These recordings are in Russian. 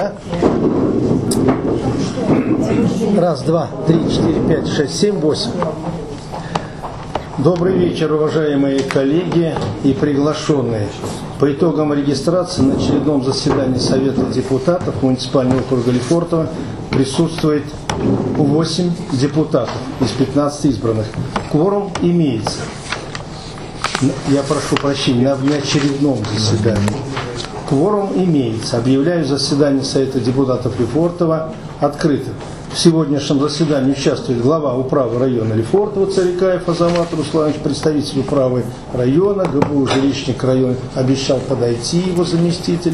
Раз, два, три, четыре, пять, шесть, семь, восемь. Добрый вечер, уважаемые коллеги и приглашенные. По итогам регистрации на очередном заседании Совета депутатов муниципального округа Лефортово присутствует 8 депутатов из 15 избранных. Кворум имеется. Я прошу прощения, на внеочередном заседании. Кворум имеется. Объявляю заседание Совета депутатов Лефортово открытым. В сегодняшнем заседании участвует глава управы района Лефортово Царикаев Азамат Русланович, представитель управы района, ГБУ жилищник района обещал подойти, его заместитель.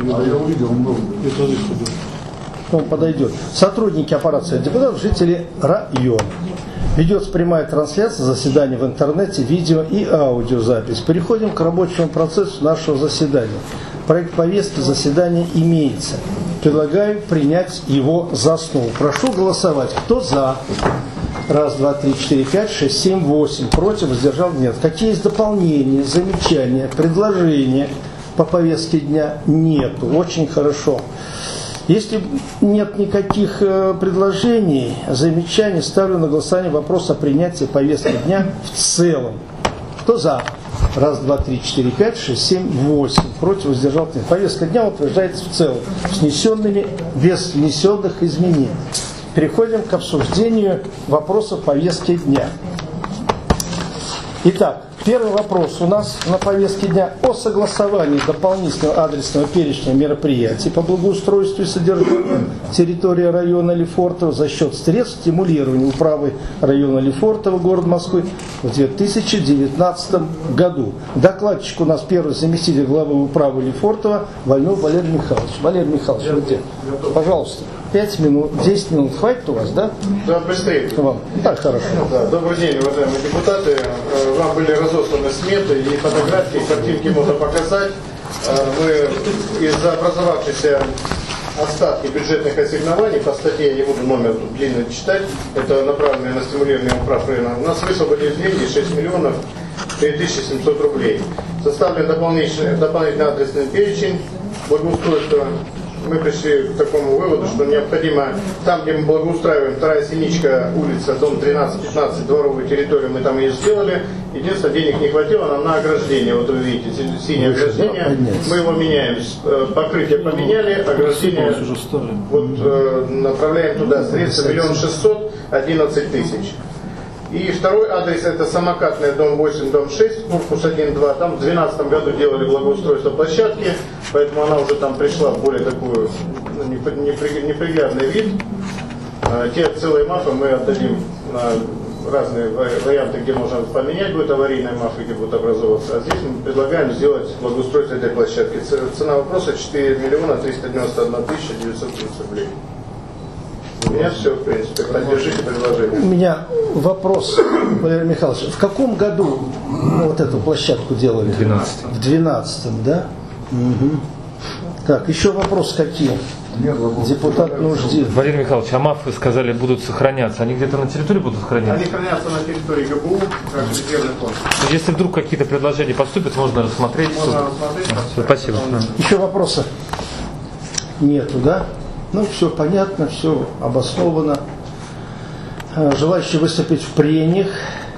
Он подойдет. Сотрудники аппарата Совета депутатов, жители района. Ведется прямая трансляция заседания в интернете, видео и аудиозапись. Переходим к рабочему процессу нашего заседания. Проект повестки заседания имеется. Предлагаю принять его за основу. Прошу голосовать. Кто за? Раз, два, три, четыре, пять, шесть, семь, восемь. Против, воздержал? Нет. Какие есть дополнения, замечания, предложения по повестке дня? Нету. Очень хорошо. Если нет никаких предложений, замечаний, ставлю на голосование вопрос о принятии повестки дня в целом. Кто за? Раз, два, три, четыре, пять, шесть, семь, восемь. Против, воздержал? Нет. Повестка дня утверждается в целом, с внесенными, без внесенных изменений. Переходим к обсуждению вопросов повестки дня. Итак, первый вопрос у нас на повестке дня о согласовании дополнительного адресного перечня мероприятий по благоустройству и содержанию территории района Лефортово за счет средств стимулирования управы района Лефортово города Москвы в 2019 году. Докладчик у нас первый заместитель главы управы Лефортово Вольнов Валерий Михайлович. Валерий Михайлович, вы где? Пожалуйста. 5 минут, 10 минут хватит у вас, да? Да, быстрее. Вам. Так, хорошо. Да, добрый день, уважаемые депутаты. Вам были разосланы сметы и фотографии, картинки можно показать. Мы из-за образовавшейся остатки бюджетных ассигнований, по статье, я не буду номер тут длинно читать, это направленное на стимулирование управ района, у нас высвободили деньги 6 миллионов 3700 рублей. Составлен дополнительный адресный перечень благоустройства. Мы пришли к такому выводу, что необходимо, там, где мы благоустраиваем, вторая Синичка, улица, дом 13-15, дворовую территорию, мы там ее сделали. Единственное, денег не хватило нам на ограждение. Вот вы видите, синее ограждение. Мы его меняем. Покрытие поменяли, ограждение вот, направляем туда. Средства 1 600 11 000. И второй адрес это самокатный дом 8, дом 6, корпус 1-2. Там в 2012 году делали благоустройство площадки, поэтому она уже там пришла в более такую неприглядный вид. Те целые мафы мы отдадим на разные варианты, где можно поменять, будет аварийная мафа, где будет образовываться. А здесь мы предлагаем сделать благоустройство этой площадки. Цена вопроса 4 миллиона 391 930 рублей. У меня все, в принципе. Поддержите предложение. У меня вопрос, Валерий Михайлович. В каком году вот эту площадку делали? В 12-м. В 12-м, да? Угу. Так, еще вопрос какие? Депутат Нуждин. Валерий Михайлович, а МАФы, сказали, будут сохраняться. Они где-то на территории будут сохраняться? Они хранятся на территории ГБУ, как резервный фонд. Если вдруг какие-то предложения поступят, можно рассмотреть. Можно рассмотреть. Все, спасибо. Еще вопросы? Нету, да? Ну, все понятно, все обосновано. Желающие выступить в прениях?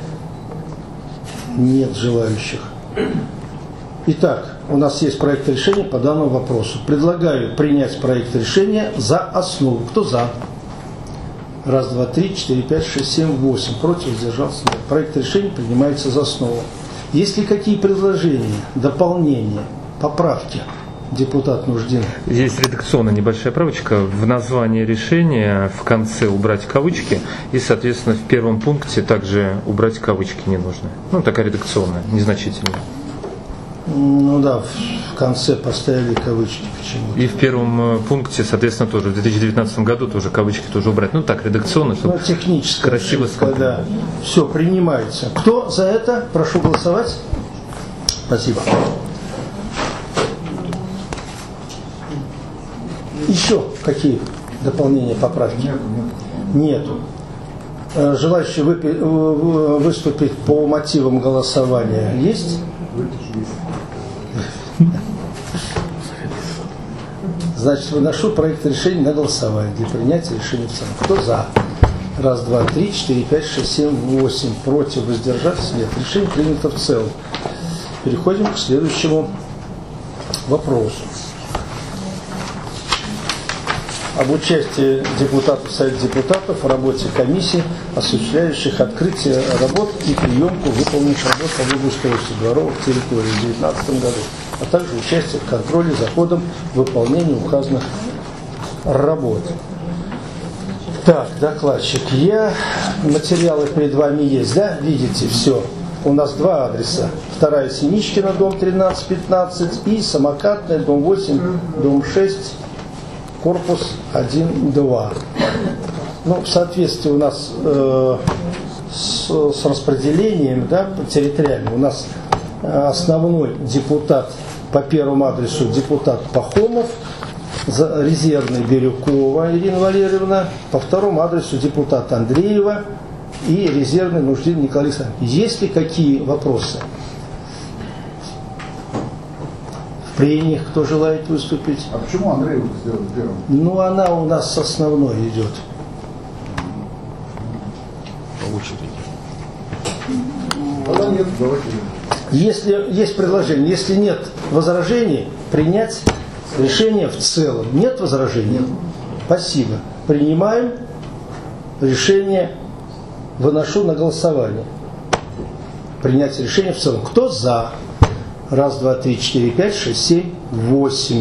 Нет желающих. Итак, у нас есть проект решения по данному вопросу. Предлагаю принять проект решения за основу. Кто за? Раз, два, три, четыре, пять, шесть, семь, восемь. Против, воздержался? Нет. Проект решения принимается за основу. Есть ли какие предложения, дополнения, поправки? Депутат Нуждин. Есть редакционная небольшая правочка. В названии решения в конце убрать кавычки. И, соответственно, в первом пункте также убрать кавычки не нужно. Ну, такая редакционная, незначительная. Ну да, в конце поставили кавычки почему-то. И в первом пункте, соответственно, тоже в 2019 году тоже кавычки тоже убрать. Ну так, редакционно, чтобы технически красиво смотреть. Да. Все, принимается. Кто за это? Прошу голосовать. Спасибо. Еще какие дополнения, поправки? Нету. Желающие выступить по мотивам голосования есть? Значит, выношу проект решения на голосование для принятия решения в целом. Кто за? 1, 2, 3, 4, 5, 6, 7, 8. Против, воздержаться? Нет. Решение принято в целом. Переходим к следующему вопросу. Об участии депутатов Совета депутатов в работе комиссий, осуществляющих открытие работ и приемку выполненных работ по благоустройству дворовых территорий в 2019 году, а также участие в контроле за ходом выполнения указанных работ. Так, докладчик, материалы перед вами есть, да? Видите, все. У нас два адреса. 2 Синичкина, дом 13-15 и Самокатная, дом 8, дом 6, корпус 1-2. Ну, в соответствии у нас с распределением, да, территориальным, у нас основной депутат по первому адресу депутат Пахомов, резервный Бирюкова Ирина Валерьевна, по второму адресу депутат Андреева и резервный Нуждин Николай Александрович. Есть ли какие вопросы? В прениях кто желает выступить? А почему Андреева сделали первым? Ну, она у нас основной идет. По очереди. Тогда нет, давайте. Если есть предложение, если нет возражений, принять решение в целом. Нет возражений? Спасибо. Принимаем решение, выношу на голосование. Принять решение в целом. Кто за? 1, 2, 3, 4, 5, 6, 7, 8.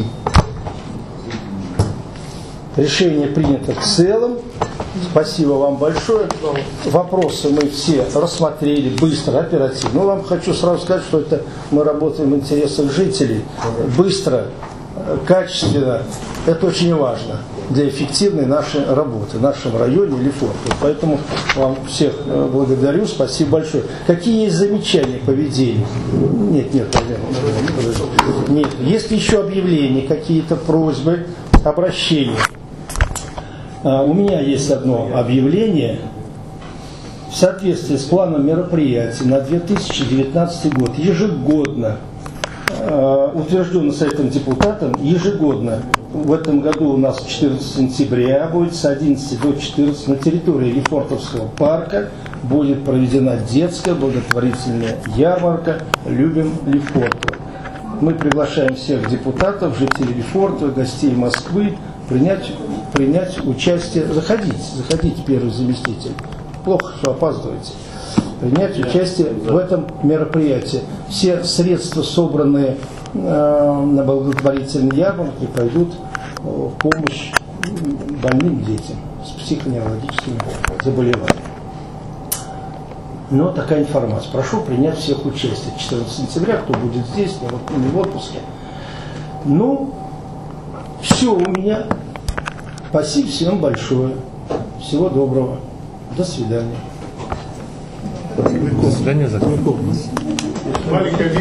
Решение принято в целом. Спасибо вам большое. Вопросы мы все рассмотрели быстро, оперативно. Но вам хочу сразу сказать, что это мы работаем в интересах жителей. Быстро, качественно. Это очень важно для эффективной нашей работы в нашем районе Лефортово. Поэтому вам всех благодарю. Спасибо большое. Какие есть замечания по ведению? Нет, наверное. Нет. Есть ли еще объявления, какие-то просьбы, обращения? У меня есть одно объявление. В соответствии с планом мероприятий на 2019 год ежегодно, утверждено Советом депутатов, ежегодно, в этом году у нас 14 сентября будет с 11 до 14 на территории Лефортовского парка будет проведена детская благотворительная ярмарка «Любим Лефортово». Мы приглашаем всех депутатов, жителей Лефортово, гостей Москвы принять участие. Заходите, первый заместитель. Плохо, что опаздываете. Принять участие в этом мероприятии. Все средства, собранные на благотворительной ярмарке, пойдут в помощь больным детям с психоневрологическими заболеваниями. Но такая информация. Прошу принять всех участие. 14 сентября, кто будет здесь, не в отпуске. Ну, все у меня. Спасибо всем большое. Всего доброго. До свидания. До свидания. Маленькая